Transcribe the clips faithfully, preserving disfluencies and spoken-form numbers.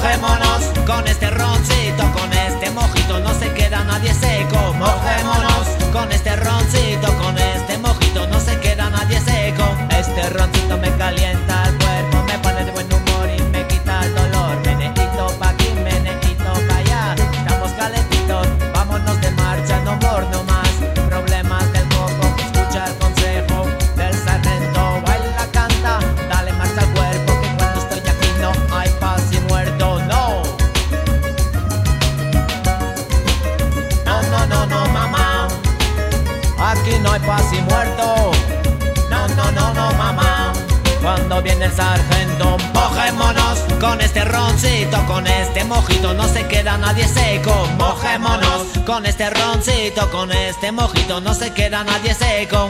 Mojémonos con este roncito, con este mojito, no se queda nadie seco. Mojémonos con este roncito, con este mojito, no se queda nadie seco. Este roncito me calienta el cuerpo, me pone de buen humor y me quita el dolor. Meneíto pa' aquí, meneíto pa' allá, estamos calentitos, vámonos de marcha, no more, no más problemas del coco. Escucha el consejo del sargento, baila, canta, dale marcha al cuerpo, que cuando estoy aquí no hay paz y muerto, no. No, no, no, no, mamá, aquí no hay paz y muerto. No, no, no, no, mamá, cuando viene el sargento. Mojémonos con este roncito, con este mojito, no se queda nadie seco. Mojémonos con este roncito, con este mojito, no se queda nadie seco.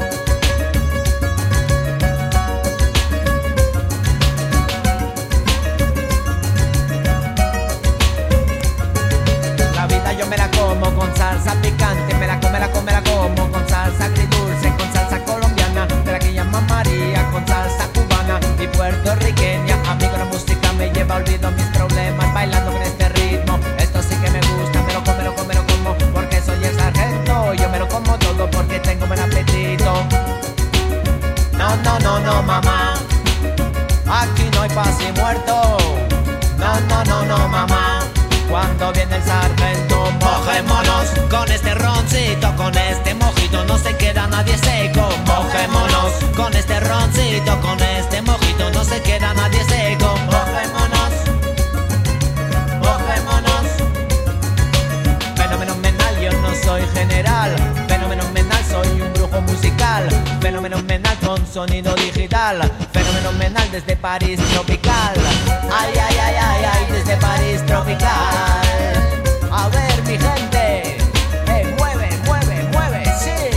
La vida yo me la como con salsa picante, me la como, me la como, me la como con salsa agridulce, con salsa colombiana, de la que llaman María, con salsa cubana y puertorriqueña. Amigo, la música me lleva, olvido mis problemas, bailando con este ritmo. Esto sí que me gusta, me lo como, me lo como, me lo como, porque soy el sargento. Yo me lo como todo porque tengo buen apetito. No, no, no, no, mamá, aquí no hay paz y muerto. No, no, no, no, mamá, cuando viene el sargento. Mojémonos con este roncito, con este mojito, no se queda nadie seco. Mojémonos con este roncito, con este mojito, no se queda nadie seco. Mojémonos, mojémonos. Fenomenal, yo no soy general. Fenomenal, soy un brujo musical. Fenomenal con sonido digital. Fenomenal desde París tropical. Ay, ay, ay, ay, ay, desde París tropical. A ver, mi gente, eh, mueve, mueve, mueve, sí.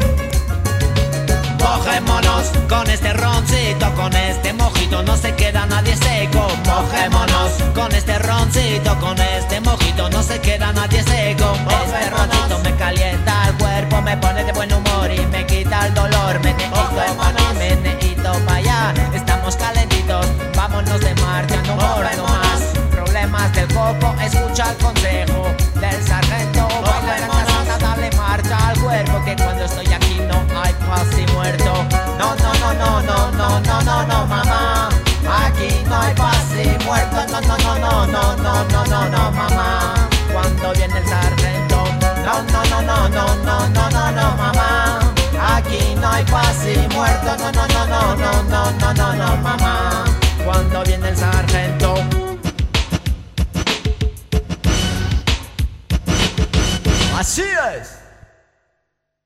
Mojémonos con este roncito, con este mojito, no se queda nadie seco. Mojémonos con este roncito, con este mojito, no se queda nadie seco. Este roncito me calienta el cuerpo, me pone de buen humor y me quita el dolor. Meneíto pa' aquí, meneíto pa' allá, estamos calentitos, vámonos de marcha, no more, no más problemas del coco. Escucha el consejo del sargento, baila, canta, dale marcha al cuerpo, que cuando estoy aquí no hay paz y muerto. No, no, no, no, no, no, no, no, no, mamá, aquí no hay paz y muerto. No, no, no, no, no, no, no, no, no, mamá, cuando viene el sargento. No, no, no, no, no, no, no, no, no, mamá, aquí no hay paz y muerto. No, no, no, no, no, no, no, no, no, mamá, cuando viene el sargento. Así es.